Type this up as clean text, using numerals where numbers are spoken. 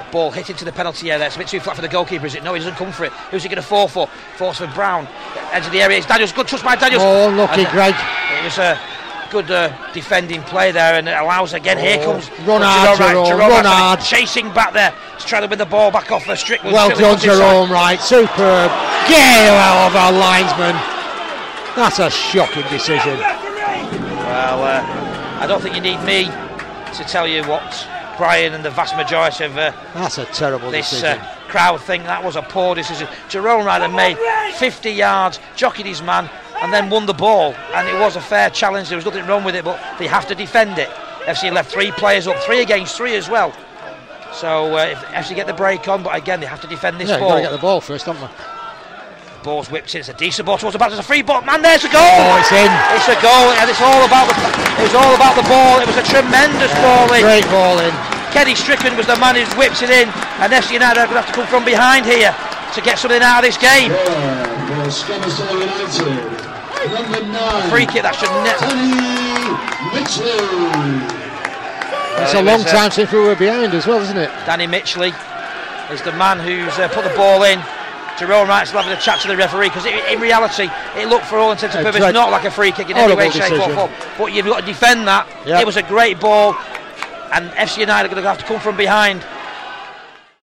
Ball hit into the penalty area. It's a bit too flat for the goalkeeper, is it? No, he doesn't come for it. Who's he going to fall for? Falls for Brown. Edge of the area. It's Daniels. Good touch by Daniels. Oh, lucky Greg. It was a good defending play there, and it allows again. Here comes run hard, Jerome. Run hard. Chasing back there to try to win the ball back off Strickland. Well done, Jerome. Right, superb. Gale out of our linesman. That's a shocking decision. Well, I don't think you need me to tell you what Brian and the vast majority of that's a terrible decision. Crowd think that was a poor decision. Jerome Ryder made 50 yards, jockeyed his man, and then won the ball, and it was a fair challenge. There was nothing wrong with it, but they have to defend it. FC left 3 players up, 3 against 3 as well. So if FC get the break on, but again they have to defend this ball. You've got to get the ball first, don't we? Ball's whipped in. It's a decent ball towards the back. There's a free ball. Man, there's a goal. Oh, it's in. It's a goal, and it's all about the ball. It was a tremendous ball in. Great ball in. Kenny Strickland was the man who whips it in, and FC United are going to have to come from behind here to get something out of this game. Free kick that should It's a long time since we were behind as well, isn't it? Danny Mitchley is the man who's put the ball in. Jerome Wright's having a chat to the referee, because in reality it looked for all intents and purposes not like a free kick in any way, shape or form, but you've got to defend that. It was a great ball, and FC United are going to have to come from behind